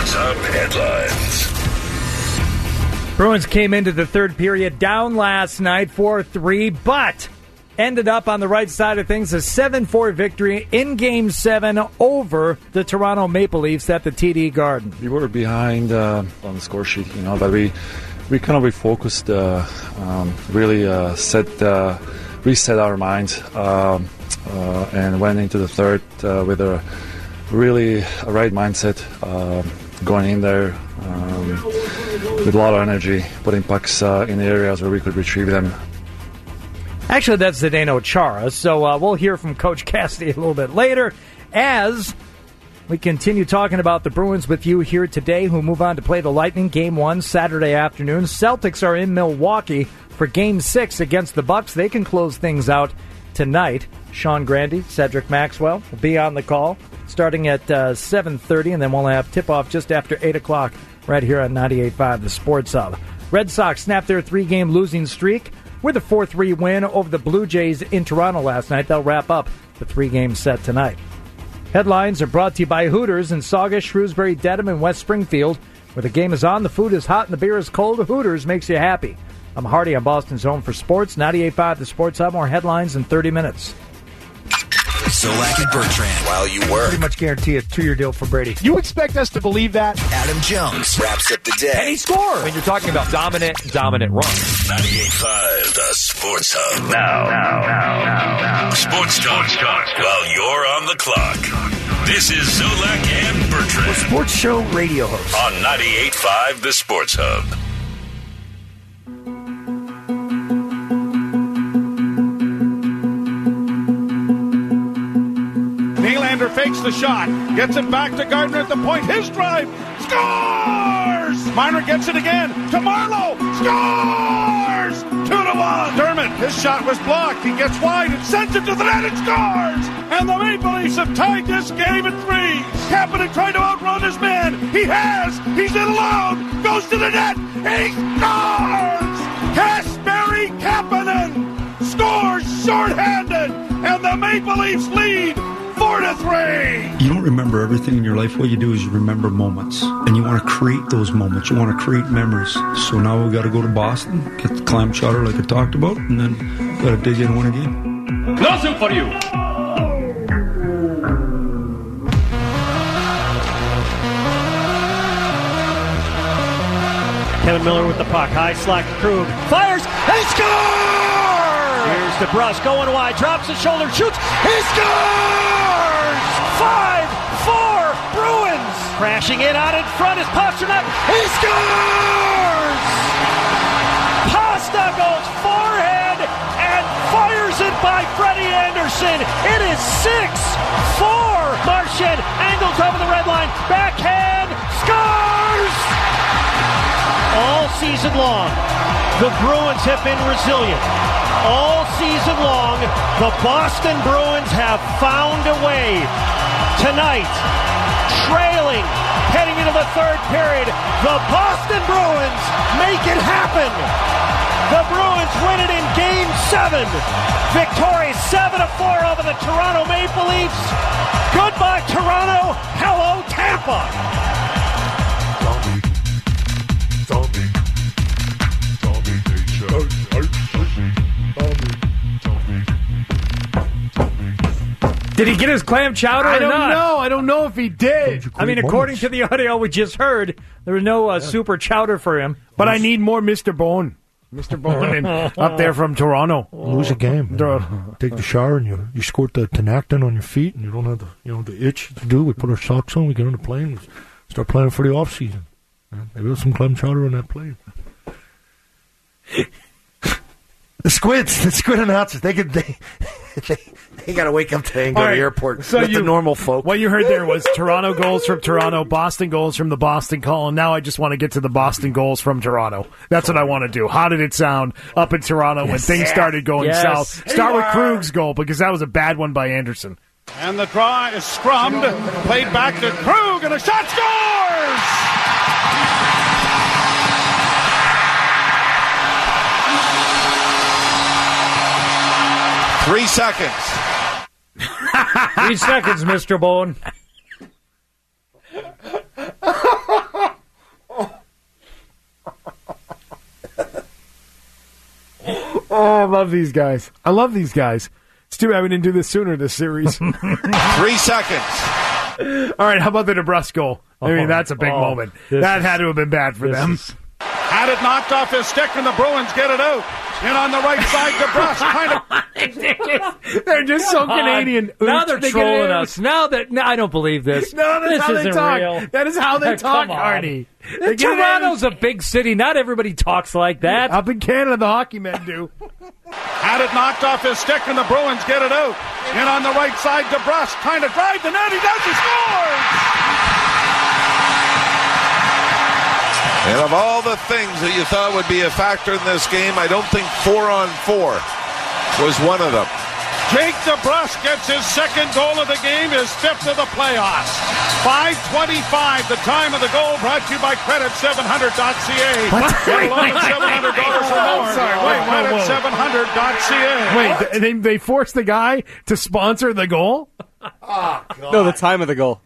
Sports Hub headlines. Bruins came into the third period down last night 4-3, but ended up on the right side of things, a 7-4 victory in Game 7 over the Toronto Maple Leafs at the TD Garden. We were behind on the score sheet, but we kind of refocused, really reset our minds, and went into the third with a right mindset, going in there with a lot of energy, putting pucks in the areas where we could retrieve them. Actually, that's Zdeno Chara, so we'll hear from Coach Cassidy a little bit later as we continue talking about the Bruins with you here today, who move on to play the Lightning Game 1 Saturday afternoon. Celtics are in Milwaukee for Game 6 against the Bucks. They can close things out tonight. Sean Grandy, Cedric Maxwell will be on the call starting at 7:30, and then we'll have tip-off just after 8 o'clock right here on 98.5, the Sports Hub. Red Sox snapped their 3-game losing streak with a 4-3 win over the Blue Jays in Toronto last night. They'll wrap up the 3-game set tonight. Headlines are brought to you by Hooters in Saugus, Shrewsbury, Dedham, and West Springfield. Where the game is on, the food is hot, and the beer is cold, Hooters makes you happy. I'm Hardy on Boston's Home for Sports, 98.5 the Sports Hub. More headlines in 30 minutes. Zolak and Bertrand. While you work. Pretty much guarantee a 2-year deal for Brady. You expect us to believe that? Adam Jones wraps up the day. And he scored. When you're talking about dominant run. 98.5 the Sports Hub. Now. Sports talk while you're on the clock. This is Zolak and Bertrand. A sports show radio host. On 98.5 the Sports Hub. Nylander fakes the shot, gets it back to Gardner at the point. His drive, scores! Marner gets it again to Marleau, scores! 2-1. Dermott, his shot was blocked. He gets wide and sends it to the net and scores! And the Maple Leafs have tied this game at 3. Kapanen tried to outrun his man. He has. He's in alone. Goes to the net. He scores! Kasperi Kapanen scores shorthanded, and the Maple Leafs lead 4-3. You don't remember everything in your life. What you do is you remember moments, and you want to create those moments. You want to create memories. So now we've got to go to Boston, get the clam chowder like I talked about, and then got to dig in one again. Nothing for you. Kevin Miller with the puck. High slot to Krug. Fires. He scores! Here's DeBrusk going wide. Drops his shoulder. Shoots. He scores! 5-4 Bruins. Crashing in out in front is Pastrnak. He scores! Pasta goes forehand and fires it by Freddie Anderson. It is 6-4. Marchand angles over the red line. Backhand. Scores! All season long, the Bruins have been resilient. All season long, the Boston Bruins have found a way. Tonight, trailing, heading into the third period, the Boston Bruins make it happen. The Bruins win it in Game 7. Victorious 7-4 over the Toronto Maple Leafs. Goodbye, Toronto. Hello, Tampa. Did he get his clam chowder or not? I don't know if he did. I mean, according to the audio we just heard, there was no super chowder for him. But I need more Mr. Bone. Mr. Bone up there from Toronto. Lose a game. Take the shower and you squirt the Tinactin on your feet, and you don't have the itch to do. We put our socks on, we get on the plane, we start planning for the off season. Maybe there's some clam chowder on that plane. The squid announcers, they got to wake up today and go to the airport with the normal folk. What you heard there was Toronto goals from Toronto, Boston goals from the Boston Call, and now I just want to get to the Boston goals from Toronto. That's what I want to do. How did it sound up in Toronto when things started going south? Start with Krug's goal, because that was a bad one by Anderson. And the draw is scrummed, played back to Krug, and a shot scores! 3 seconds. 3 seconds, Mr. Bone. I love these guys. It's too bad we didn't do this sooner this series. 3 seconds. All right, how about the DeBrusque goal? I mean, that's a big moment. That had to have been bad for them. Had it knocked off his stick, and the Bruins get it out. In on the right side, DeBrusque kind of. They're just so Canadian. Now they're trolling us. Now I don't believe this. No, that's how they talk. Real. That is how they talk, Arnie. Toronto's a big city. Not everybody talks like that. Up in Canada, the hockey men do. Had it knocked off his stick, and the Bruins get it out. In on the right side, DeBrusque kind of drive the net. He does. He scores. And of all the things that you thought would be a factor in this game, I don't think 4-on-4 was one of them. Jake DeBrusque gets his second goal of the game, his fifth of the playoffs. 5:25, the time of the goal, brought to you by Credit700.ca. Get a loan of $700 or more. Credit700.ca. Wait, they forced the guy to sponsor the goal? Oh, God. No, the time of the goal.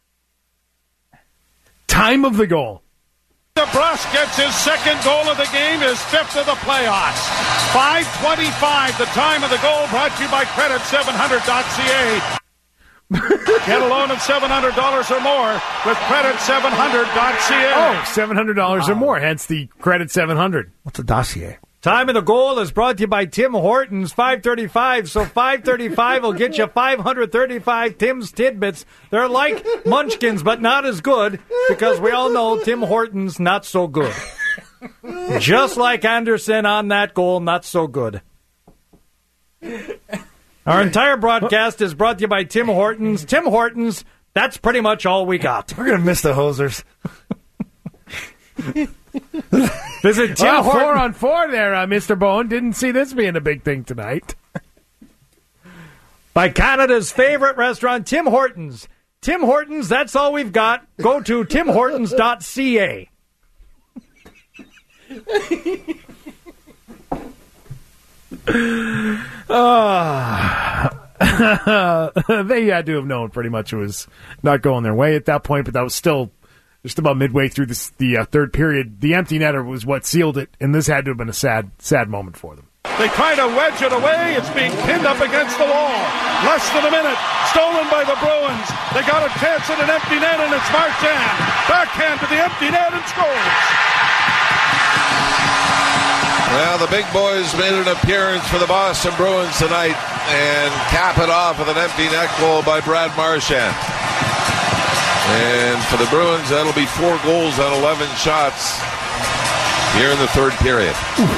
Time of the goal. DeBrusque gets his second goal of the game, his fifth of the playoffs. 5:25, the time of the goal, brought to you by Credit700.ca. Get a loan of $700 or more with Credit700.ca. Oh, $700 or more, hence the Credit 700. What's a dossier? Time of the goal is brought to you by Tim Hortons, 535. So 535 will get you 535 Tim's Tidbits. They're like Munchkins, but not as good, because we all know Tim Hortons not so good. Just like Anderson on that goal, not so good. Our entire broadcast is brought to you by Tim Hortons. Tim Hortons, that's pretty much all we got. We're going to miss the hosers. Visit Tim Hortons. 4-on-4 there, Mr. Bone. Didn't see this being a big thing tonight. By Canada's favorite restaurant, Tim Hortons. Tim Hortons, that's all we've got. Go to timhortons.ca. They had to have known pretty much it was not going their way at that point, but that was still just about midway through the third period. The empty netter was what sealed it, and this had to have been a sad moment for them. They try to wedge it away. It's being pinned up against the wall. Less than a minute. Stolen by the Bruins. They got a chance at an empty net, and it's Marchand. Backhand to the empty net and scores. Well, the big boys made an appearance for the Boston Bruins tonight and cap it off with an empty net goal by Brad Marchand. And for the Bruins, that'll be 4 goals on 11 shots here in the third period.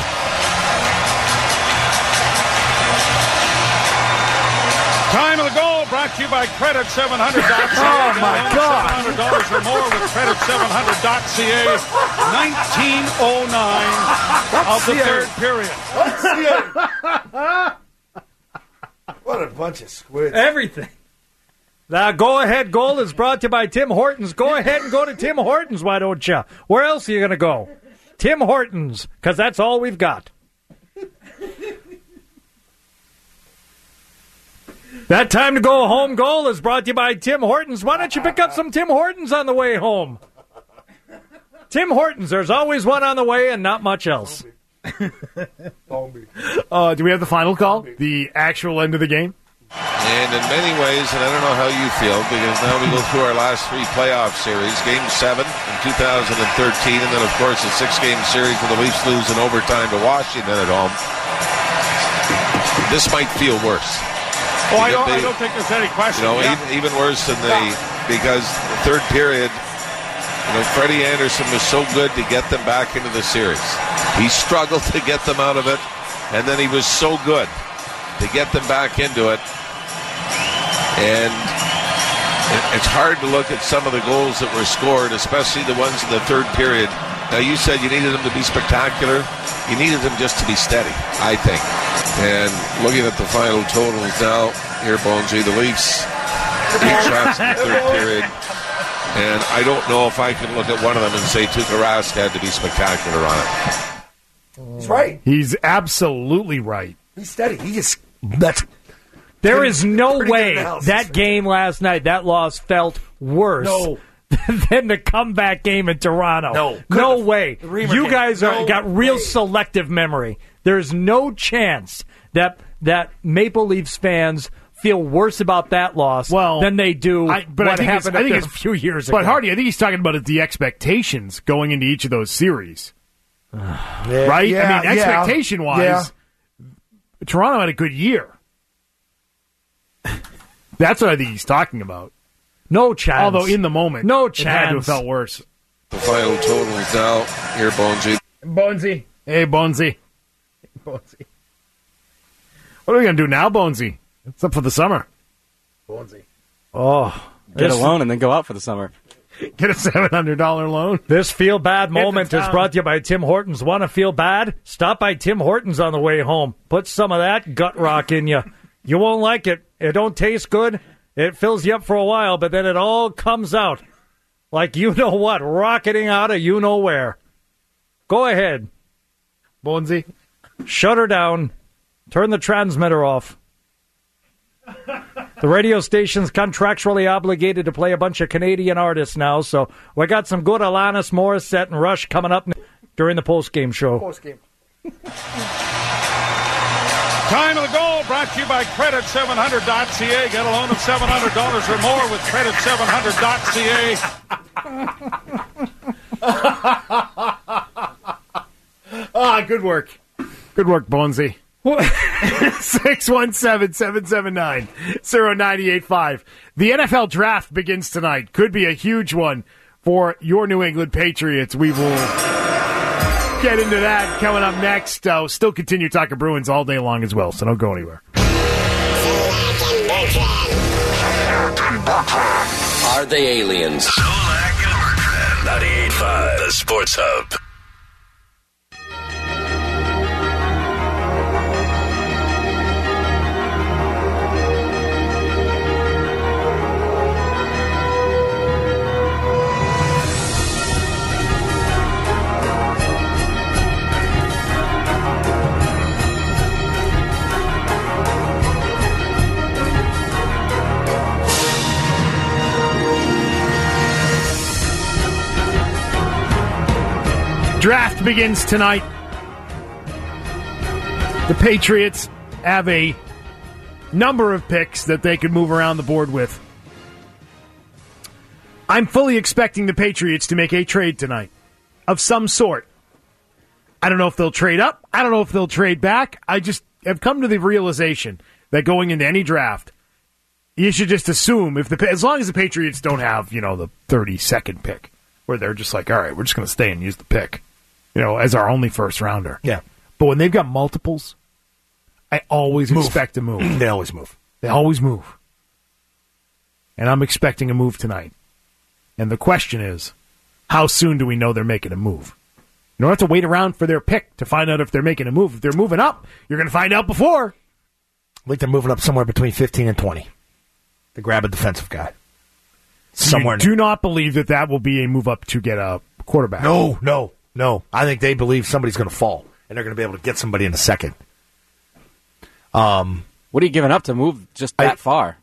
Time of the goal brought to you by Credit700.ca. Oh, my God. $700 or more with Credit700.ca. 19:09 of the third period. What a bunch of squids. Everything. The go-ahead goal is brought to you by Tim Hortons. Go ahead and go to Tim Hortons, why don't you? Where else are you going to go? Tim Hortons, because that's all we've got. That time to go home goal is brought to you by Tim Hortons. Why don't you pick up some Tim Hortons on the way home? Tim Hortons, there's always one on the way and not much else. Do we have the final call? The actual end of the game? And in many ways, and I don't know how you feel, because now we go through our last 3 playoff series. Game 7 in 2013, and then, of course, a 6-game series where the Leafs lose in overtime to Washington at home. This might feel worse. Oh, I don't think there's any question. Even worse than because the third period, Freddie Anderson was so good to get them back into the series. He struggled to get them out of it, and then he was so good to get them back into it. And it's hard to look at some of the goals that were scored, especially the ones in the third period. Now, you said you needed them to be spectacular. You needed them just to be steady, I think. And looking at the final totals now, here, Bonesy, the Leafs, 8 shots in the third period. And I don't know if I can look at one of them and say Tuukka Rask had to be spectacular on it. He's right. He's absolutely right. He's steady. There is no way that game last night, that loss, felt worse than the comeback game in Toronto. No way. You guys got real selective memory. There's no chance that Maple Leafs fans feel worse about that loss than they do what happened a few years ago. But Hardy, I think he's talking about the expectations going into each of those series. Right? Yeah, I mean, expectation-wise, Toronto had a good year. That's what I think he's talking about. No chance. Although in the moment, no chance. It had to have felt worse. The final total is now here, Bonesy. Bonesy. Hey, Bonesy. Bonesy. What are we going to do now, Bonesy? It's up for the summer. Bonesy. Oh. Get a loan and then go out for the summer. Get a $700 loan. This Feel Bad moment is brought to you by Tim Hortons. Want to feel bad? Stop by Tim Hortons on the way home. Put some of that gut rock in you. You won't like it. It don't taste good. It fills you up for a while, but then it all comes out. Like you know what, rocketing out of you know where. Go ahead. Bonesy. Shut her down. Turn the transmitter off. The radio station's contractually obligated to play a bunch of Canadian artists now, so we got some good Alanis Morissette and Rush coming up during the postgame show. Postgame. Time of the goal brought to you by Credit700.ca. Get a loan of $700 or more with Credit700.ca. Good work. Good work, Bonesy. 617-779-0985. The NFL draft begins tonight. Could be a huge one for your New England Patriots. We will get into that coming up next. Still continue talking Bruins all day long as well, so don't go anywhere. Are they aliens? Zolak and Bertrand, 98.5, the Sports Hub. Draft begins tonight. The Patriots have a number of picks that they could move around the board with. I'm fully expecting the Patriots to make a trade tonight of some sort. I don't know if they'll trade up. I don't know if they'll trade back. I just have come to the realization that going into any draft, you should just assume as long as the Patriots don't have, the 32nd pick, where they're just like, all right, we're just going to stay and use the pick, as our only first rounder. Yeah. But when they've got multiples, I always expect a move. They always move. They always move. And I'm expecting a move tonight. And the question is, how soon do we know they're making a move? You don't have to wait around for their pick to find out if they're making a move. If they're moving up, you're going to find out before. I think they're moving up somewhere between 15 and 20 to grab a defensive guy. Somewhere. You do not believe that will be a move up to get a quarterback. No. I think they believe somebody's going to fall, and they're going to be able to get somebody in a second. What are you giving up to move just that far?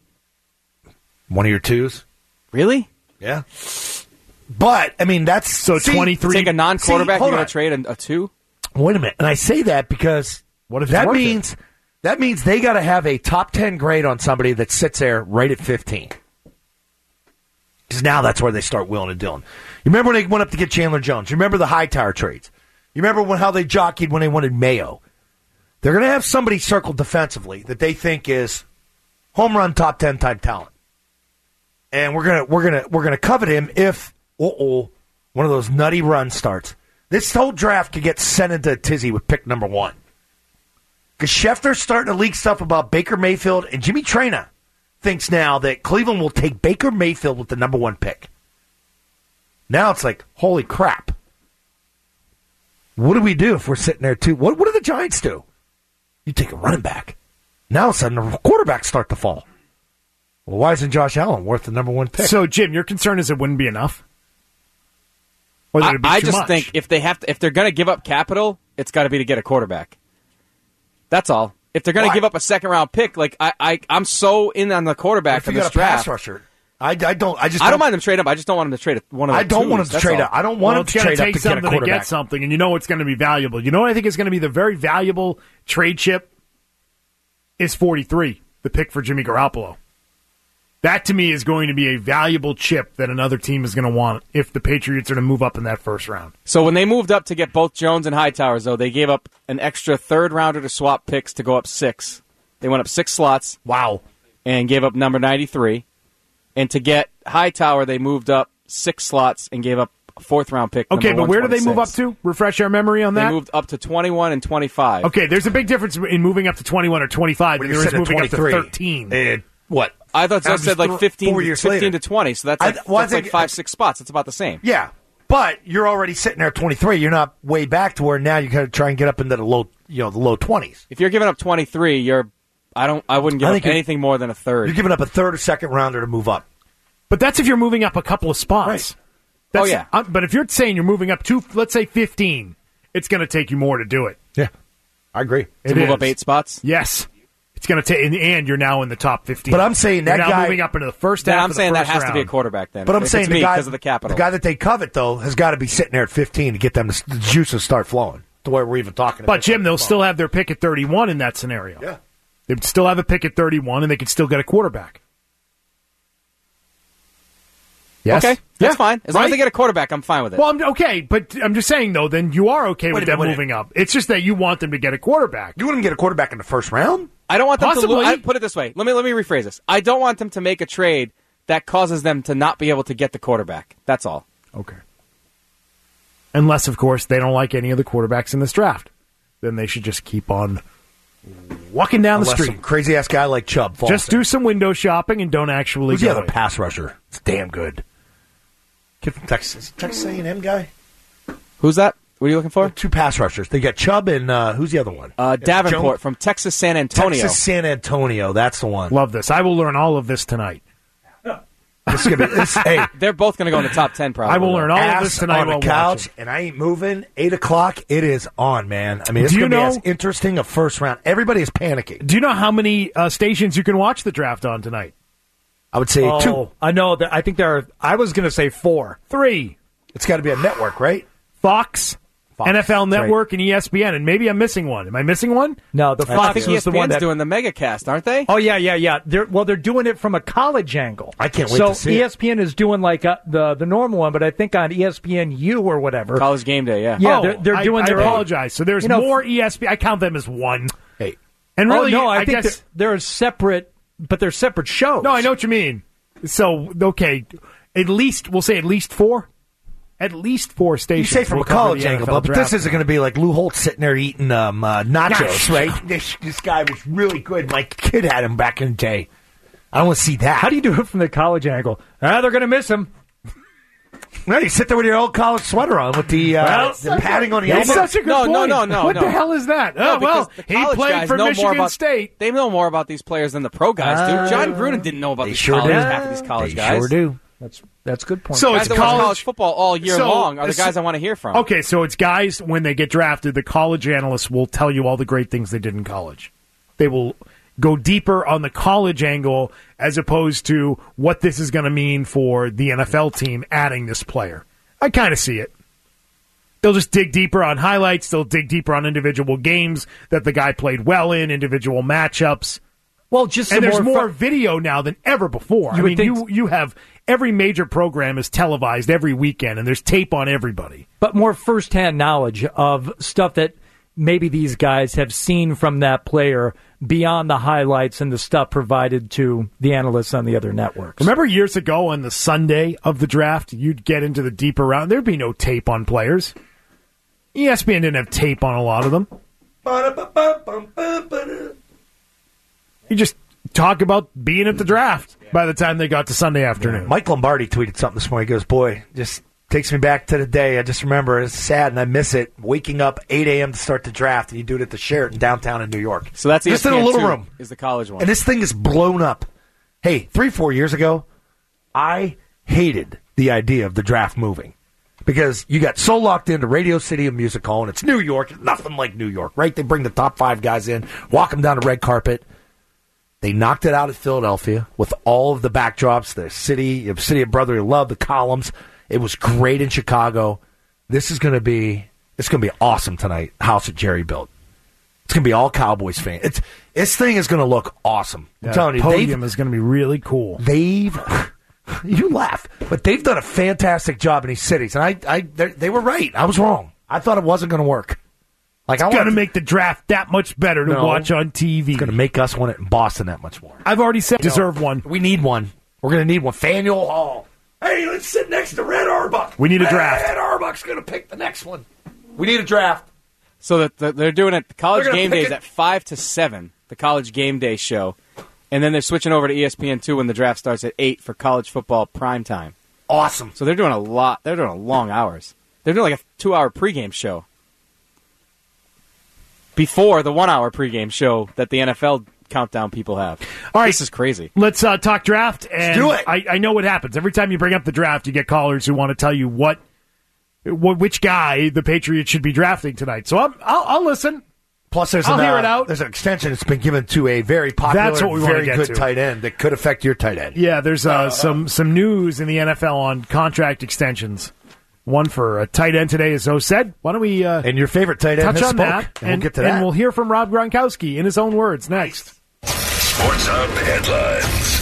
One of your twos. Really? Yeah. But, that's... 23... Take a non-quarterback, you're going to trade a two? Wait a minute. And I say that because that means they got to have a top 10 grade on somebody that sits there right at 15. Because now that's where they start willing and dealing. You remember when they went up to get Chandler Jones? You remember the Hightower trades? You remember how they jockeyed when they wanted Mayo? They're going to have somebody circled defensively that they think is home run top 10 type talent, and we're gonna covet him if one of those nutty runs starts. This whole draft could get sent into a tizzy with pick number 1 because Schefter's starting to leak stuff about Baker Mayfield, and Jimmy Traina thinks now that Cleveland will take Baker Mayfield with the number 1 pick. Now it's like, holy crap. What do we do if we're sitting there too? What do the Giants do? You take a running back. Now all of a sudden the quarterbacks start to fall. Well, why isn't Josh Allen worth the number 1 pick? So, Jim, your concern is it wouldn't be enough? Or that it'd be I too just much? think if they're going to give up capital, it's got to be to get a quarterback. That's all. If they're going to give up a second-round pick, I'm so in on the quarterback for this draft. Pass rusher? I don't mind them trade up. I just don't want them to trade one of the I don't want them to trade up. I don't want them to trade up to get a quarterback. To get something, and you know it's going to be valuable. You know what I think is going to be the very valuable trade chip is 43, the pick for Jimmy Garoppolo. That, to me, is going to be a valuable chip that another team is going to want if the Patriots are to move up in that first round. So when they moved up to get both Jones and Hightower, though, they gave up an extra third-rounder to swap picks to go up 6. They went up 6 slots. Wow. And gave up number 93. And to get Hightower, they moved up 6 slots and gave up a 4th-round pick. Okay, but where did they move up to? Refresh our memory on that. They moved up to 21 and 25. Okay, there's a big difference in moving up to 21 or 25 than there is moving up to 13. What? I thought Zoe said like 15 to 20, so that's like, that's like 5-6 spots. It's about the same. Yeah, but you're already sitting there at 23. You're not way back to where now you got to try and get up into the low 20s. If you're giving up 23, I wouldn't give up anything more than a third. You're giving up a third or second rounder to move up. But that's if you're moving up a couple of spots. Right. But if you're saying you're moving up to, let's say, 15, it's going to take you more to do it. Yeah, I agree. To move up 8 spots? Yes. It's going to take, in the end, you're now in the top 15. But I'm saying that you're guy moving up into the first half. I'm saying that has round. to be a quarterback then. But I'm saying the guy because of the capital. The guy that they covet though has got to be sitting there at 15 to get them the juices start flowing to where we're even talking. But Jim, they'll still have their pick at 31 in that scenario. Yeah, they'd still have a pick at 31, and they could still get a quarterback. Yes? Okay, that's fine. As long as they get a quarterback, I'm fine with it. Well, but I'm just saying, though, then you are okay with them moving up. It's just that you want them to get a quarterback. You want them to get a quarterback in the first round? I don't want them to lose. Put it this way. Let me rephrase this. I don't want them to make a trade that causes them to not be able to get the quarterback. That's all. Okay. Unless, of course, they don't like any of the quarterbacks in this draft. Then they should just keep on walking down the street. Some crazy-ass guy like Chubb falls just do some window shopping and don't actually Who's the other pass rusher? It's damn good. Kid from Texas. Texas A&M guy? Who's that? What are you looking for? 2 pass rushers. They got Chubb and who's the other one? Davenport from Texas San Antonio. Texas San Antonio. That's the one. Love this. I will learn all of this tonight. This is gonna be, hey, they're both going to go in the top 10 probably. I will learn all of this tonight on the while couch, watching. and I ain't moving. 8 o'clock, it is on, man. I mean, it's going to be as interesting a first round. Everybody is panicking. Do you know how many stations you can watch the draft on tonight? I would say 2. I know that. I think there are. I was going to say 4. 3. It's got to be a network, right? Fox, NFL Network, and ESPN, and maybe I'm missing one. Am I missing one? No, the Fox I think was the one doing the megacast, aren't they? Oh yeah. They're doing it from a college angle. I can't wait to see it. So ESPN is doing like the normal one, but I think on ESPNU or whatever, College Game Day, yeah. Yeah, they're doing their I apologize. So there's more ESPN. I count them as one. Hey, and really, I think they're separate, but they're separate shows. No, I know what you mean. So okay, we'll say at least 4. At least 4 stations. You say from a college angle, but this isn't going to be like Lou Holtz sitting there eating nachos, right? This guy was really good. My kid had him back in the day. I don't want to see that. How do you do it from the college angle? They're going to miss him. Well, you sit there with your old college sweater on with the padding on the elbow. That's such a good point. No. What the hell is that? He played for Michigan State. They know more about these players than the pro guys do. John Gruden didn't know about these half of these college guys. They sure do. That's a good point. So guys it's that watch college football all year long are the guys I want to hear from. Okay, so it's guys, when they get drafted, the college analysts will tell you all the great things they did in college. They will go deeper on the college angle as opposed to what this is going to mean for the NFL team adding this player. I kind of see it. They'll just dig deeper on highlights. They'll dig deeper on individual games that the guy played well in, individual matchups. Well, there's more video now than ever before. You have every major program is televised every weekend, and there's tape on everybody. But more firsthand knowledge of stuff that maybe these guys have seen from that player beyond the highlights and the stuff provided to the analysts on the other networks. Remember years ago on the Sunday of the draft, you'd get into the deeper round. There'd be no tape on players. ESPN didn't have tape on a lot of them. You just talk about being at the draft by the time they got to Sunday afternoon. Mike Lombardi tweeted something this morning. He goes, boy, just takes me back to the day. I just remember it's sad and I miss it. Waking up 8 a.m. to start the draft, and you do it at the Sheraton downtown in New York. So that's just in a little room. Is the college one. And this thing is blown up. Hey, 3-4 years ago, I hated the idea of the draft moving. Because you got so locked into Radio City and Music Hall, and it's New York. It's nothing like New York, right? They bring the top 5 guys in, walk them down the red carpet. They knocked it out at Philadelphia with all of the backdrops, the city of brotherly love, the columns. It was great in Chicago. It's going to be awesome tonight. House that Jerry built. It's going to be all Cowboys fans. This thing is going to look awesome. I'm telling you, podium is going to be really cool. You laugh, but they've done a fantastic job in these cities, and they were right. I was wrong. I thought it wasn't going to work. It's going to make the draft that much better to watch on TV. It's going to make us win it in Boston that much more. I've already said deserve one. We need one. We're going to need one. Faneuil Hall. Hey, let's sit next to Red Auerbach. We need a draft. Red Auerbach's going to pick the next one. We need a draft. So that they're doing it. College Game Day is at 5 to 7. The College Game Day show, and then they're switching over to ESPN2 when the draft starts at 8 for college football primetime. Awesome. So they're doing a lot. They're doing long hours. They're doing like a 2-hour pregame show before the 1-hour pregame show that the NFL countdown people have. All right, this is crazy. Let's talk draft. And let's do it. I know what happens every time you bring up the draft. You get callers who want to tell you which guy the Patriots should be drafting tonight. So I'll listen. Plus, I'll hear it out. There's an extension that's been given to a very popular, That's what we very get good to. tight end that could affect your tight end. Yeah, there's some news in the NFL on contract extensions. One for a tight end today, as Zoe said. Why don't we and your favorite tight end touch on spoke, that, and we'll get to that. And we'll hear from Rob Gronkowski in his own words next. Sports Hub headlines.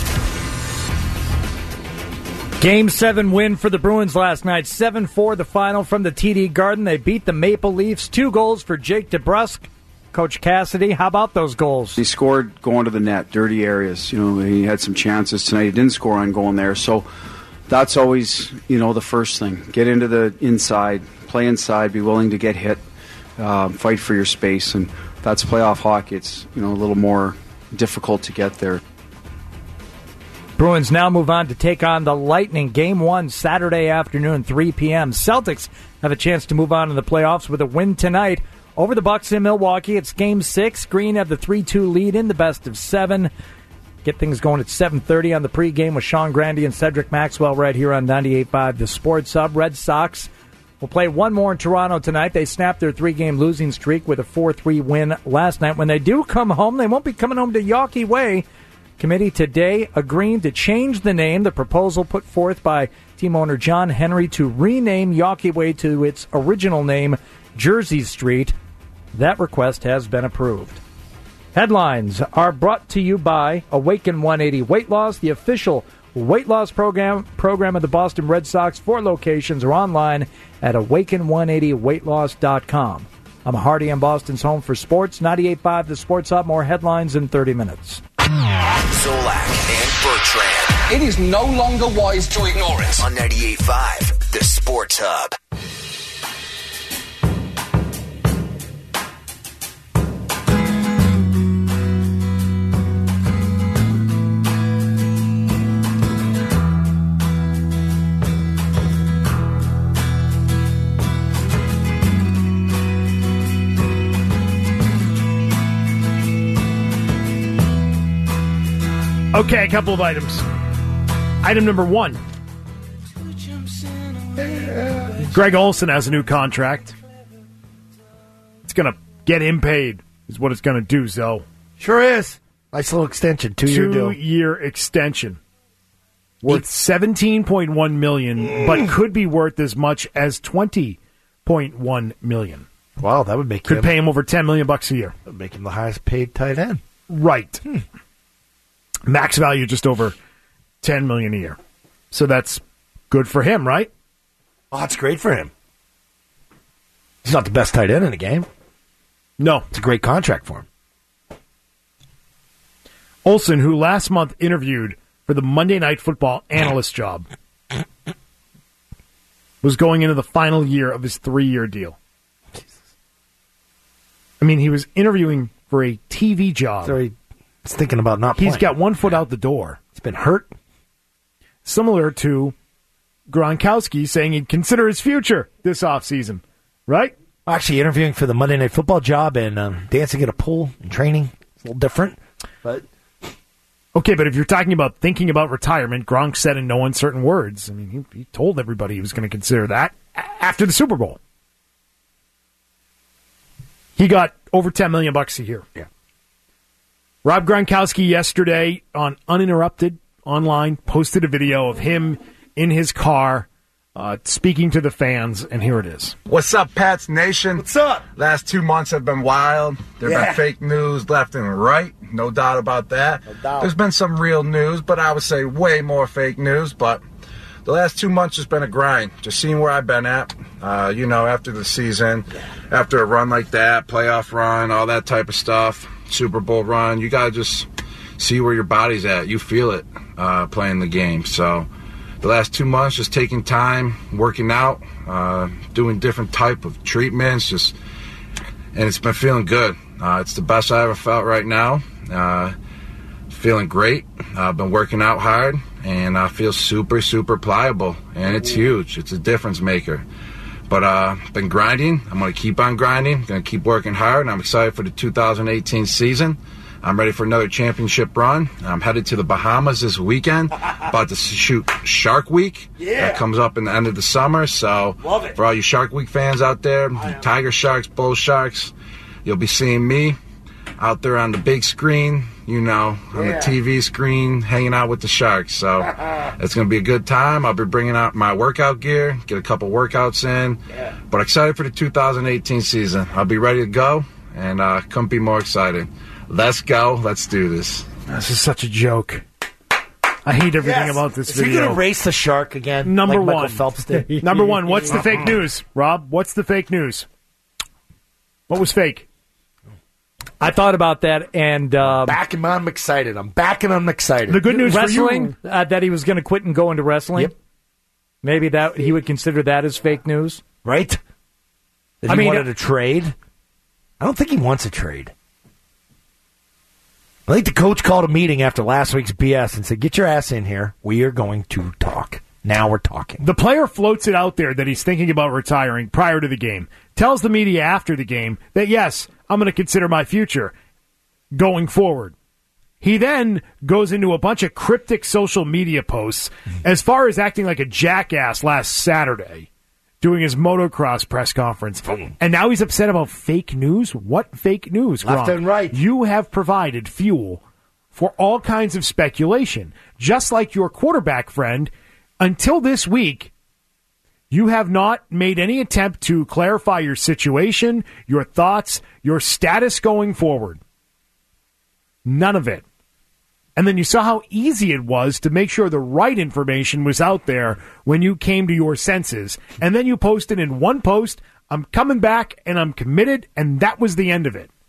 Game 7 win for the Bruins last night. 7-4 the final from the TD Garden. They beat the Maple Leafs. 2 goals for Jake DeBrusk. Coach Cassidy, how about those goals? He scored going to the net, dirty areas. He had some chances tonight. He didn't score on going there. So that's always, the first thing. Get into the inside, play inside, be willing to get hit, fight for your space. And that's playoff hockey. It's, a little more difficult to get there. Bruins now move on to take on the Lightning. Game 1 Saturday afternoon, 3 p.m. Celtics have a chance to move on in the playoffs with a win tonight over the Bucks in Milwaukee. It's Game 6. Green have the 3-2 lead in the best of 7. Get things going at 7:30 on the pregame with Sean Grandy and Cedric Maxwell right here on 98.5 The Sports Hub. Red Sox will play one more in Toronto tonight. They snapped their 3-game losing streak with a 4-3 win last night. When they do come home, they won't be coming home to Yawkey Way. Committee today agreeing to change the name. The proposal put forth by team owner John Henry to rename Yawkey Way to its original name, Jersey Street. That request has been approved. Headlines are brought to you by Awaken 180 Weight Loss, the official weight loss program of the Boston Red Sox. 4 locations are online at awaken180weightloss.com. I'm Hardy in Boston's home for sports. 98.5 The Sports Hub. More headlines in 30 minutes. Zolak and Bertrand. It is no longer wise to ignore it. On 98.5 The Sports Hub. Okay, a couple of items. Item number 1. Greg Olson has a new contract. It's going to get him paid, is what it's going to do, Zoe. Sure is. Nice little extension, 2-year deal. 2-year extension. Worth $17.1 million, but could be worth as much as $20.1 million. Wow, that would make Could pay him over $10 million a year. That would make him the highest paid tight end. Right. Max value just over $10 million a year. So that's good for him, right? Oh, that's great for him. He's not the best tight end in the game. No. It's a great contract for him. Olsen, who last month interviewed for the Monday Night Football analyst job, was going into the final year of his 3-year deal. I mean, he was interviewing for a TV job. So he's thinking about not playing. He's got one foot out the door. He's been hurt. Similar to Gronkowski saying he'd consider his future this offseason, right? Actually, interviewing for the Monday Night Football job and dancing at a pool and training. It's a little different. But okay, but if you're talking about thinking about retirement, Gronk said in no uncertain words. I mean, he told everybody he was going to consider that after the Super Bowl. He got over $10 million a year. Yeah. Rob Gronkowski yesterday on Uninterrupted online posted a video of him in his car speaking to the fans, and here it is. What's up, Pats Nation? What's up? Last 2 months have been wild. There have been fake news left and right. No doubt about that. No doubt. There's been some real news, but I would say way more fake news. But the last 2 months has been a grind. Just seeing where I've been at, after the season, after a run like that, playoff run, all that type of stuff, Super Bowl run, you got to just see where your body's at. You feel it playing the game. So the last 2 months, just taking time, working out, doing different type of treatments, and it's been feeling good. It's the best I ever felt right now. Feeling great. I've been working out hard, and I feel super, super pliable, and it's huge. It's a difference maker. But been grinding. I'm going to keep on grinding. Going to keep working hard, and I'm excited for the 2018 season. I'm ready for another championship run. I'm headed to the Bahamas this weekend. About to shoot Shark Week. Yeah. That comes up in the end of the summer. So Love it. for all you Shark Week fans out there, Tiger Sharks, Bull Sharks, you'll be seeing me out there on the big screen, on the TV screen, hanging out with the Sharks. So it's going to be a good time. I'll be bringing out my workout gear, get a couple workouts in. Yeah. But excited for the 2018 season. I'll be ready to go, and couldn't be more excited. Let's go. Let's do this. This is such a joke. I hate everything about this video. Is he going to race the shark again? Number like one. Michael Phelps did? Number one, what's the fake news? Rob, what's the fake news? What was fake? I thought about that, and I'm excited. I'm back and I'm excited. The good news wrestling, for you, that he was going to quit and go into wrestling. Yep. Maybe that he would consider that as fake news, right? That he wanted a trade. I don't think he wants a trade. I think the coach called a meeting after last week's BS and said, "Get your ass in here. We are going to talk." Now we're talking. The player floats it out there that he's thinking about retiring prior to the game. Tells the media after the game that, yes, I'm going to consider my future going forward. He then goes into a bunch of cryptic social media posts as far as acting like a jackass last Saturday doing his motocross press conference. And now he's upset about fake news? What fake news, Left Gronk? and right. You have provided fuel for all kinds of speculation. Just like your quarterback friend, until this week, you have not made any attempt to clarify your situation, your thoughts, your status going forward. None of it. And then you saw how easy it was to make sure the right information was out there when you came to your senses. And then you posted in one post, "I'm coming back and I'm committed," and that was the end of it.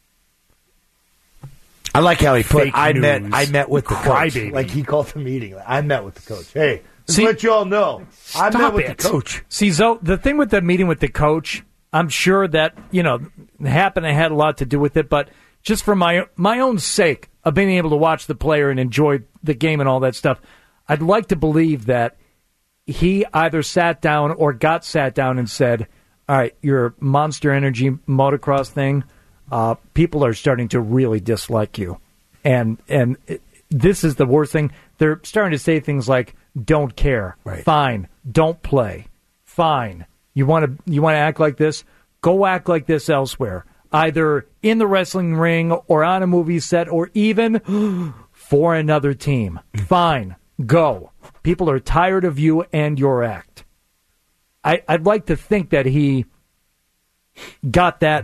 I like how he put, Fake I news. met with the coach. Crybaby. Like he called the meeting. I met with the coach. Hey, just let you all know. I met with the coach. See, Zoe, the thing with the meeting with the coach, I'm sure that, happened and had a lot to do with it, but just for my own sake of being able to watch the player and enjoy the game and all that stuff, I'd like to believe that he either sat down or got sat down and said, all right, your Monster Energy motocross thing, people are starting to really dislike you. And this is the worst thing. They're starting to say things like, don't care. Right. Fine. Don't play. Fine. You want to act like this? Go act like this elsewhere. Either in the wrestling ring or on a movie set or even for another team. Fine. Go. People are tired of you and your act. I'd like to think that he got that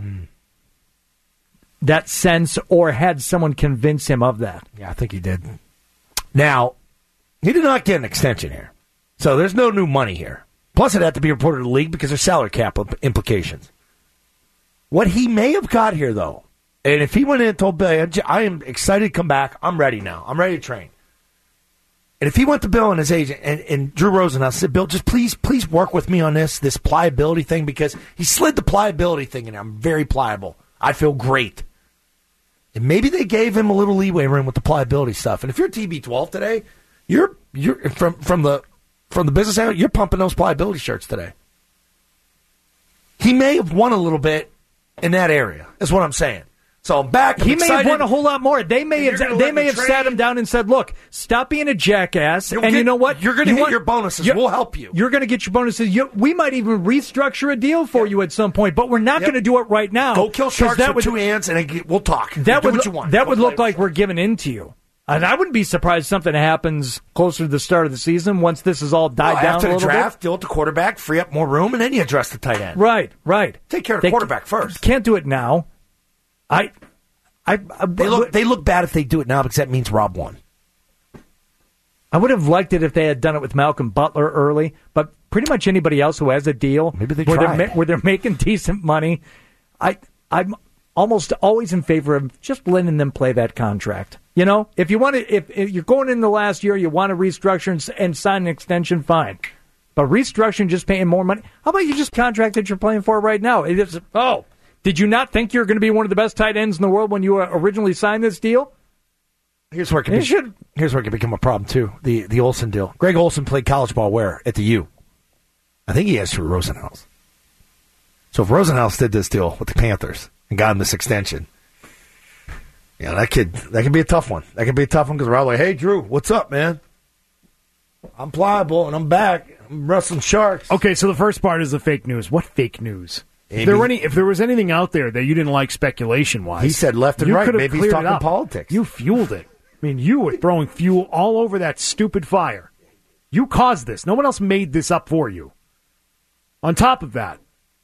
sense or had someone convince him of that. Yeah, I think he did. Now, he did not get an extension here. So there's no new money here. Plus, it had to be reported to the league because there's salary cap implications. What he may have got here, though, and if he went in and told Bill, I am excited to come back. I'm ready now. I'm ready to train. And if he went to Bill and his agent and Drew Rosenhaus said, Bill, just please work with me on this pliability thing, because he slid the pliability thing and I'm very pliable. I feel great. And maybe they gave him a little leeway room with the pliability stuff. And if you're TB12 today, you're from the business end, you're pumping those pliability shirts today. He may have won a little bit in that area, is what I'm saying. So I'm back. I'm he may have excited. won a whole lot more. They may have sat him down and said, "Look, stop being a jackass." You know what? You're going to get your bonuses. We'll help you. You're going to get your bonuses. We might even restructure a deal for you at some point, but we're not going to do it right now. Go kill sharks with 2 hands, and we'll talk. That do would what you want. That would look like we're giving in to you. And I wouldn't be surprised something happens closer to the start of the season once this is all died down after a the little draft, bit. deal with the quarterback, free up more room, and then you address the tight end. Right. Take care of the quarterback first. Can't do it now. They look bad if they do it now because that means Rob won. I would have liked it if they had done it with Malcolm Butler early, but pretty much anybody else who has a deal where they're making decent money, I'm almost always in favor of just letting them play that contract. You know, if you want to, if you're going in the last year, you want to restructure and sign an extension, fine. But restructuring, just paying more money. How about you just contract that you're playing for right now? Did you not think you're going to be one of the best tight ends in the world when you originally signed this deal? Here's where it can become a problem too. The Olsen deal. Greg Olsen played college ball where? At the U. I think he has through Rosenhaus. So if Rosenhaus did this deal with the Panthers and got him this extension, that could be a tough one. That could be a tough one because we're all like, "Hey, Drew, what's up, man? I'm pliable and I'm back. I'm wrestling sharks." Okay, so the first part is the fake news. What fake news? If there was anything out there that you didn't like speculation-wise, he said left and right. Maybe he's talking politics. You fueled it. I mean, you were throwing fuel all over that stupid fire. You caused this. No one else made this up for you. On top of that,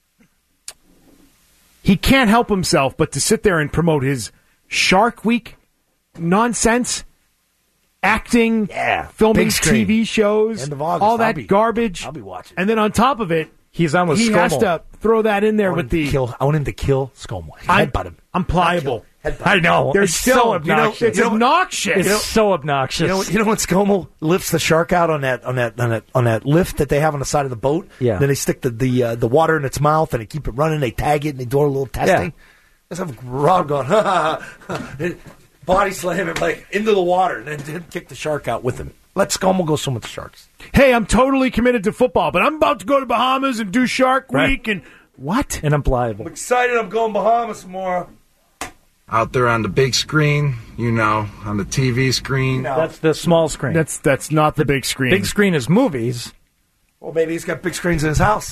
he can't help himself but to sit there and promote his Shark Week nonsense, acting, filming TV shows, all that garbage. I'll be watching. And then on top of it, he's on with he Scomo. has to throw that in there with the... I want him to kill Scomo. Headbutt him. I'm pliable. I know. They're It's still so obnoxious. It's obnoxious. It's so obnoxious. You know when Scomo lifts the shark out on that lift that they have on the side of the boat? Yeah. Then they stick the water in its mouth and they keep it running. They tag it and they do a little testing. Yeah. Let's have Rob going, body slam it like into the water and then kick the shark out with him. Let Scomo go swim with the sharks. Hey, I'm totally committed to football, but I'm about to go to Bahamas and do Shark Week and what? And I'm pliable. I'm excited. I'm going Bahamas tomorrow. Out there on the big screen, on the TV screen. That's the small screen. That's not the big screen. Big screen is movies. Well, maybe he's got big screens in his house.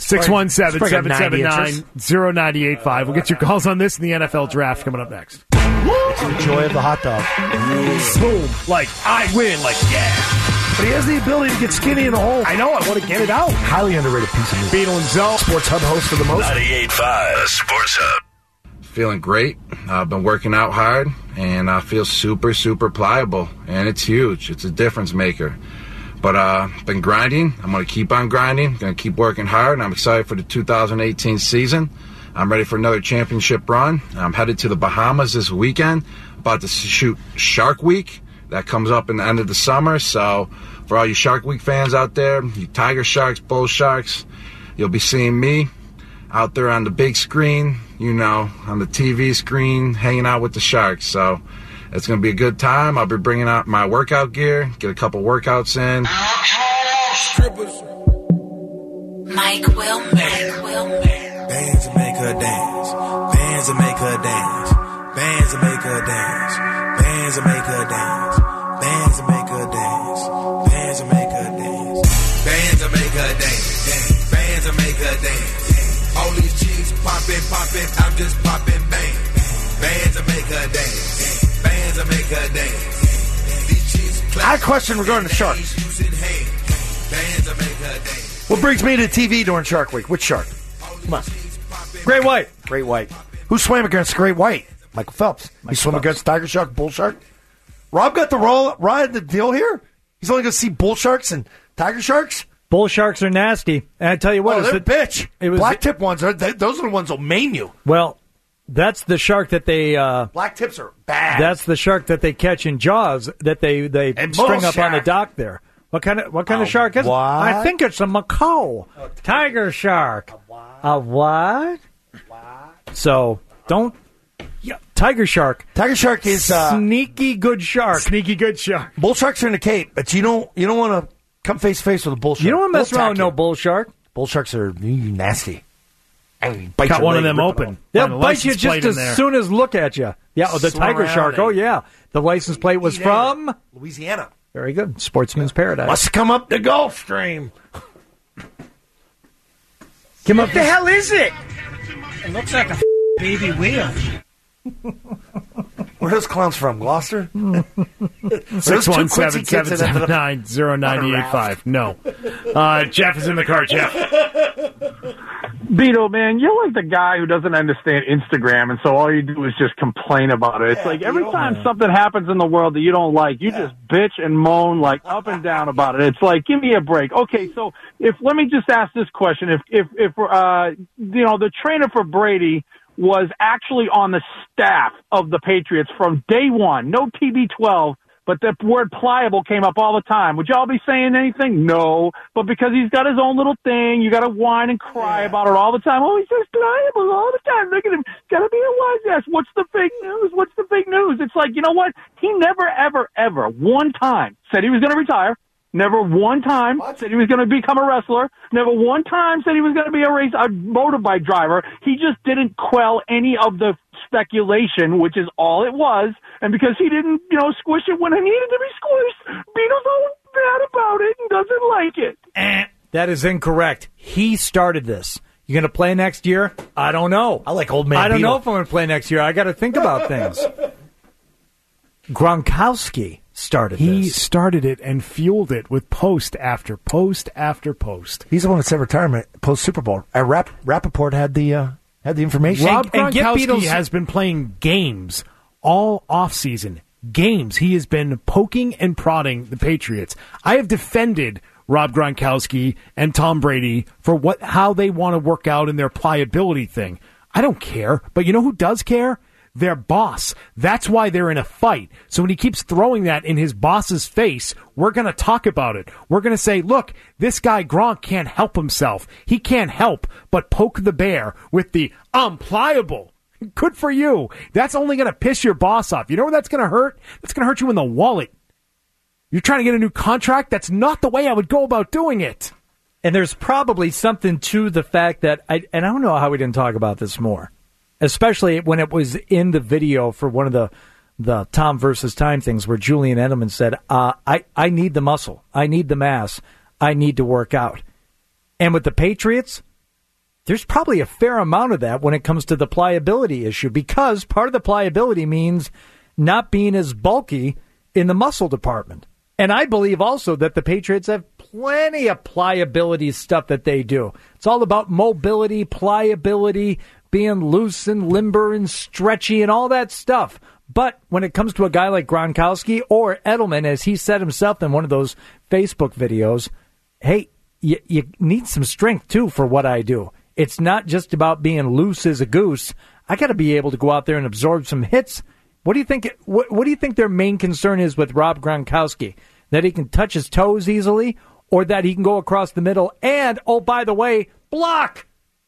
617-779-0985. We'll get your calls on this in the NFL draft coming up next. It's the joy of the hot dog. Boom. Like, I win. Like, yeah. But he has the ability to get skinny in a hole. I know. I want to get it out. Highly underrated piece of music. Beetle and Zoe. Sports Hub host for the most. 98.5 Sports Hub. Feeling great. I've been working out hard, and I feel super, super pliable, and it's huge. It's a difference maker. But I've been grinding. I'm going to keep on grinding. Going to keep working hard, and I'm excited for the 2018 season. I'm ready for another championship run. I'm headed to the Bahamas this weekend. About to shoot Shark Week. That comes up in the end of the summer. So for all you Shark Week fans out there, you Tiger Sharks, Bull Sharks, you'll be seeing me out there on the big screen, on the TV screen, hanging out with the Sharks. So it's going to be a good time. I'll be bringing out my workout gear, get a couple workouts in. Strippers. Mike Wilmer. Bands that make her dance. Bands that make her dance. Bands that make her dance. Bands that make her dance. Bands that make her dance. Bands that make her dance. Bands that make her dance. Bands that make her dance. All these cheeks poppin', I'm just poppin' bang. Bands that make her dance. Bands that make her dance. These cheeks I have a question regarding the Sharks. Bands that make her dance. What brings me to TV during Shark Week? Which shark? Come on. Great White. Great White. Who swam against Great White? Michael Phelps. He swam against Tiger Shark, Bull Shark. Rob got the ride the deal here? He's only going to see Bull Sharks and Tiger Sharks? Bull Sharks are nasty. And I tell you what. They're bitch. Black tip ones, those are the ones that'll maim you. Well, that's the shark that they... Black tips are bad. That's the shark that they catch in Jaws that they string up on the dock there. What kind of shark is it? I think it's a macaw. Tiger shark. A what? So, don't... Yeah, Tiger shark. Tiger shark is... sneaky good shark. Sneaky good shark. Bull sharks are in the Cape, but you don't want to come face to face with a bull shark. You don't want to mess around with no bull shark. Bull sharks are nasty. and bite Got your one of leg, them rip it open. off. They'll Find a bite you license plate just in as there. soon as look at you. Yeah, the Swim tiger around shark. it. Oh, yeah. The license plate was from Louisiana. Very good. Sportsman's Paradise. Must come up the Gulf Stream. What the hell is it? It looks like a baby wheel. Where are those clowns from? Gloucester? 617-779-0985. No. Jeff is in the car. Jeff. Beto, man, you're like the guy who doesn't understand Instagram, and so all you do is just complain about it. It's like every time something happens in the world that you don't like, you just bitch and moan like up and down about it. It's like, give me a break. Okay, so let me just ask this question: if the trainer for Brady was actually on the staff of the Patriots from day one, no TB12. But the word pliable came up all the time. Would y'all be saying anything? No. But because he's got his own little thing, you got to whine and cry about it all the time. Oh, he says pliable all the time. Look at him. Got to be a wise ass. What's the fake news? What's the fake news? It's like, you know what? He never, ever, ever one time said he was going to retire. Never one time said he was going to become a wrestler. Never one time said he was going to be a motorbike driver. He just didn't quell any of the speculation, which is all it was. And because he didn't, squish it when it needed to be squished, Beatles all bad about it and doesn't like it. That is incorrect. He started this. You going to play next year? I don't know. I like old man I don't Beatle. know if I'm going to play next year. I got to think about things. Gronkowski started this. He started it and fueled it with post after post after post. He's the one that said retirement post Super Bowl. Rappaport had the information. Rob Gronkowski has been playing games all offseason. Games. He has been poking and prodding the Patriots. I have defended Rob Gronkowski and Tom Brady for how they want to work out in their pliability thing. I don't care. But you know who does care? Their boss. That's why they're in a fight. So when he keeps throwing that in his boss's face, we're going to talk about it. We're going to say, look, this guy Gronk can't help himself. He can't help but poke the bear with the I'm pliable. Good for you. That's only going to piss your boss off. You know where that's going to hurt? That's going to hurt you in the wallet. You're trying to get a new contract? That's not the way I would go about doing it. And there's probably something to the fact that, I don't know how we didn't talk about this more, especially when it was in the video for one of the Tom versus Time things where Julian Edelman said, I need the muscle. I need the mass. I need to work out. And with the Patriots, there's probably a fair amount of that when it comes to the pliability issue, because part of the pliability means not being as bulky in the muscle department. And I believe also that the Patriots have plenty of pliability stuff that they do. It's all about mobility, pliability, being loose and limber and stretchy and all that stuff. But when it comes to a guy like Gronkowski or Edelman, as he said himself in one of those Facebook videos, hey, you need some strength, too, for what I do. It's not just about being loose as a goose. I got to be able to go out there and absorb some hits. What do you think? What do you think their main concern is with Rob Gronkowski? That he can touch his toes easily, or that he can go across the middle and, oh, by the way, block?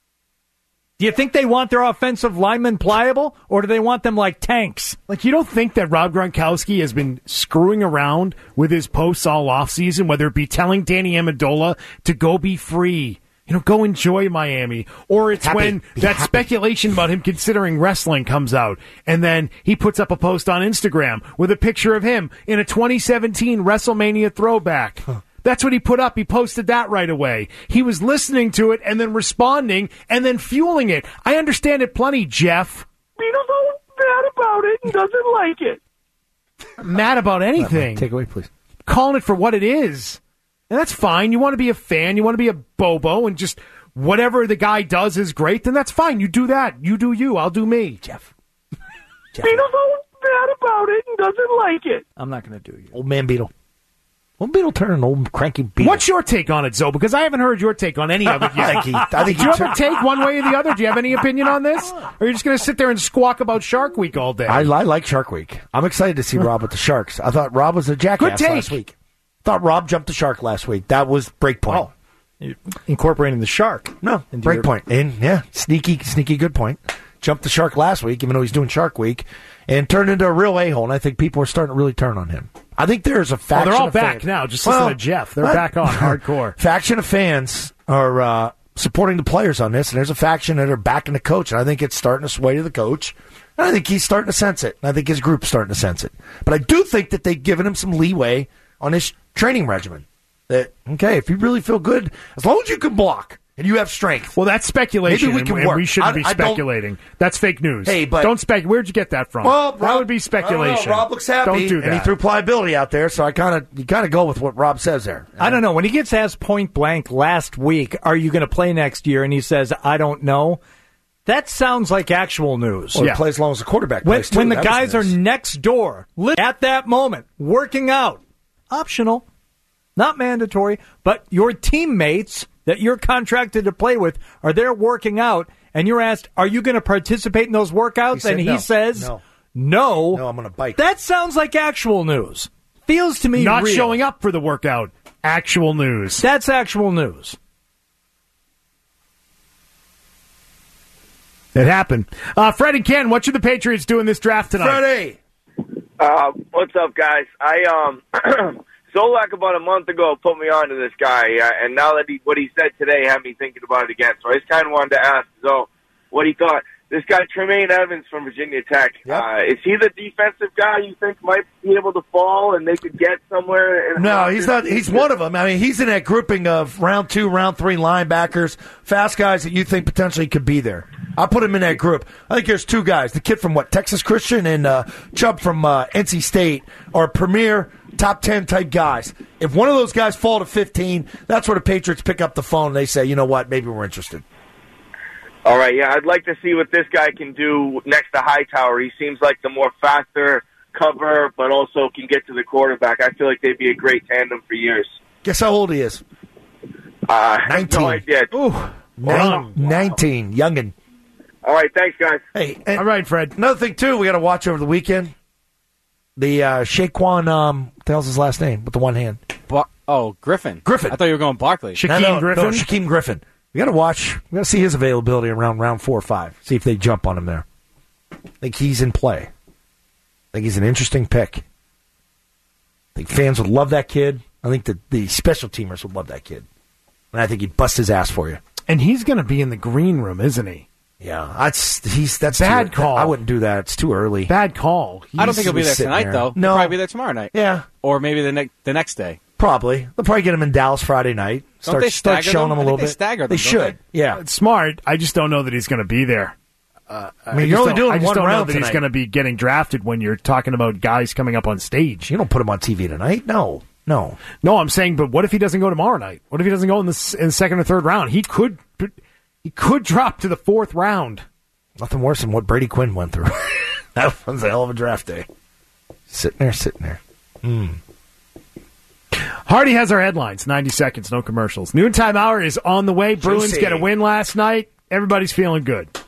Do you think they want their offensive linemen pliable, or do they want them like tanks? Like, you don't think that Rob Gronkowski has been screwing around with his posts all offseason, whether it be telling Danny Amendola to go be free, go enjoy Miami, or it's when that speculation about him considering wrestling comes out, and then he puts up a post on Instagram with a picture of him in a 2017 WrestleMania throwback. That's what he put up. He posted that right away. He was listening to it and then responding and then fueling it. I understand it plenty, Jeff. Beatles all mad about it and doesn't like it. Mad about anything. Take away, please. Calling it for what it is. And that's fine. You want to be a fan. You want to be a bobo and just whatever the guy does is great, then that's fine. You do that. You do you. I'll do me. Jeff. Beatles all mad about it and doesn't like it. I'm not going to do you. Old man Beetle. Old Beetle turned an old cranky Beetle. What's your take on it, Zoe? Because I haven't heard your take on any of it yet. I think do you ever take one way or the other? Do you have any opinion on this? Or are you just going to sit there and squawk about Shark Week all day? I like Shark Week. I'm excited to see Rob with the Sharks. I thought Rob was a jackass last week. Thought Rob jumped the shark last week. That was Breakpoint. Oh, incorporating the shark. No, Breakpoint. And yeah, sneaky good point. Jumped the shark last week, even though he's doing Shark Week, and turned into a real a-hole. And I think people are starting to really turn on him. I think there's a faction they're all of back fans. now. Just listen to Jeff. They're back on hardcore. Faction of fans are supporting the players on this, and there's a faction that are backing the coach, and I think it's starting to sway to the coach. And I think he's starting to sense it. And I think his group's starting to sense it. But I do think that they've given him some leeway on his training regimen. That, okay, if you really feel good, as long as you can block and you have strength. Well, that's speculation, maybe we can and work. we shouldn't be speculating. That's fake news. Hey, but don't where'd you get that from? Well, that would be speculation. Rob looks happy, Don't do that. and he threw pliability out there, so you kind of go with what Rob says there. I don't know. When he gets asked point blank last week, are you going to play next year? And he says, I don't know. That sounds like actual news. Well, he plays as long as the quarterback plays, too. When the That guys are was news. next door, at that moment, working out, optional, not mandatory, but your teammates that you're contracted to play with are there working out, and you're asked, are you going to participate in those workouts? And he says, no. No, I'm going to bike. That sounds like actual news. Feels to me Not real. showing up for the workout. Actual news. That's actual news. It happened. Fred and Ken, what should the Patriots do in this draft tonight? Freddie! What's up, guys? Zolak about a month ago put me on to this guy, and now that what he said today had me thinking about it again. So I just kind of wanted to ask Zoe what he thought. This guy, Tremaine Evans from Virginia Tech, is he the defensive guy you think might be able to fall and they could get somewhere? No, he's not. He's one of them. I mean, he's in that grouping of round 2, round 3 linebackers, fast guys that you think potentially could be there. I'll put him in that group. I think there's 2 guys. The kid from, Texas Christian and Chubb from NC State are premier top 10 type guys. If one of those guys fall to 15, that's where the Patriots pick up the phone and they say, you know what, maybe we're interested. All right, yeah, I'd like to see what this guy can do next to Hightower. He seems like the more faster cover, but also can get to the quarterback. I feel like they'd be a great tandem for years. Guess how old he is? 19. No idea. Ooh, 19, youngin'. All right, thanks, guys. Hey, all right, Fred. Another thing, too, we got to watch over the weekend. The Shaquan, what the hell's his last name with the one hand? Griffin. Griffin. I thought you were going Barkley. No, Shaquem Griffin. We got to watch. We got to see his availability around round 4 or 5. See if they jump on him there. I think he's in play. I think he's an interesting pick. I think fans would love that kid. I think that the special teamers would love that kid. And I think he'd bust his ass for you. And he's going to be in the green room, isn't he? Yeah, that's bad call. I wouldn't do that. It's too early. Bad call. I don't think he'll be there tonight, though. No. He'll probably be there tomorrow night. Yeah. Or maybe the next day. Probably. They'll probably get him in Dallas Friday night. Don't they start stagger showing them? him a little They bit. stagger them, They don't should. they? Yeah. It's smart. I just don't know that he's going to be there. I mean, you're only doing I just one don't know round that he's tonight. going to be getting drafted when you're talking about guys coming up on stage. You don't put him on TV tonight. No. I'm saying, but what if he doesn't go tomorrow night? What if he doesn't go in the second or third round? He could drop to the 4th round. Nothing worse than what Brady Quinn went through. That was a hell of a draft day. Sitting there. Hardy has our headlines. 90 seconds, no commercials. Noontime hour is on the way. Bruins Juicy. get a win last night. Everybody's feeling good.